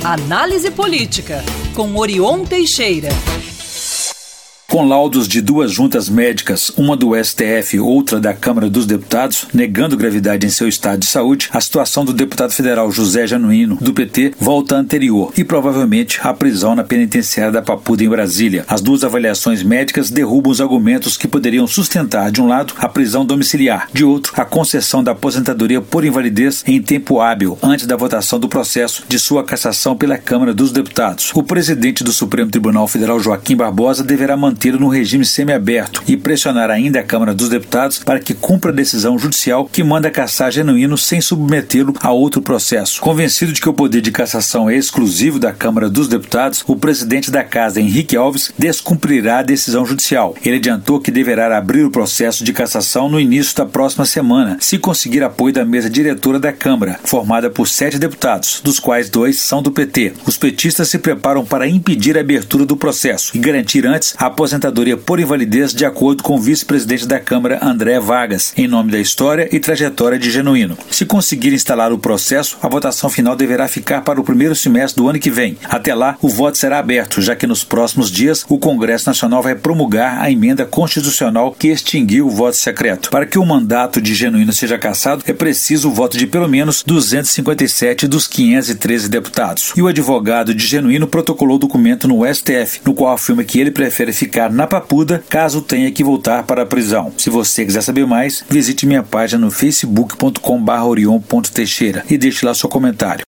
Análise Política, com Orion Teixeira. Com laudos de duas juntas médicas, uma do STF e outra da Câmara dos Deputados, negando gravidade em seu estado de saúde, a situação do deputado federal José Genuíno, do PT, volta à anterior e provavelmente à prisão na penitenciária da Papuda, em Brasília. As duas avaliações médicas derrubam os argumentos que poderiam sustentar, de um lado, a prisão domiciliar, de outro, a concessão da aposentadoria por invalidez em tempo hábil, antes da votação do processo de sua cassação pela Câmara dos Deputados. O presidente do Supremo Tribunal Federal, Joaquim Barbosa, deverá mantê-lo no regime semiaberto e pressionar ainda a Câmara dos Deputados para que cumpra a decisão judicial que manda cassar Genuíno sem submetê-lo a outro processo. Convencido de que o poder de cassação é exclusivo da Câmara dos Deputados, o presidente da Casa, Henrique Alves, descumprirá a decisão judicial. Ele adiantou que deverá abrir o processo de cassação no início da próxima semana, se conseguir apoio da mesa diretora da Câmara, formada por 7 deputados, dos quais 2 são do PT. Os petistas se preparam para impedir a abertura do processo e garantir antes a aposentadoria por invalidez, de acordo com o vice-presidente da Câmara, André Vargas, em nome da história e trajetória de Genuíno. Se conseguir instalar o processo, a votação final deverá ficar para o primeiro semestre do ano que vem. Até lá, o voto será aberto, já que nos próximos dias o Congresso Nacional vai promulgar a emenda constitucional que extinguiu o voto secreto. Para que o mandato de Genuíno seja cassado, é preciso o voto de pelo menos 257 dos 513 deputados. E o advogado de Genuíno protocolou documento no STF, no qual afirma que ele prefere ficar na Papuda caso tenha que voltar para a prisão. Se você quiser saber mais, visite minha página no facebook.com/orion.teixeira e deixe lá seu comentário.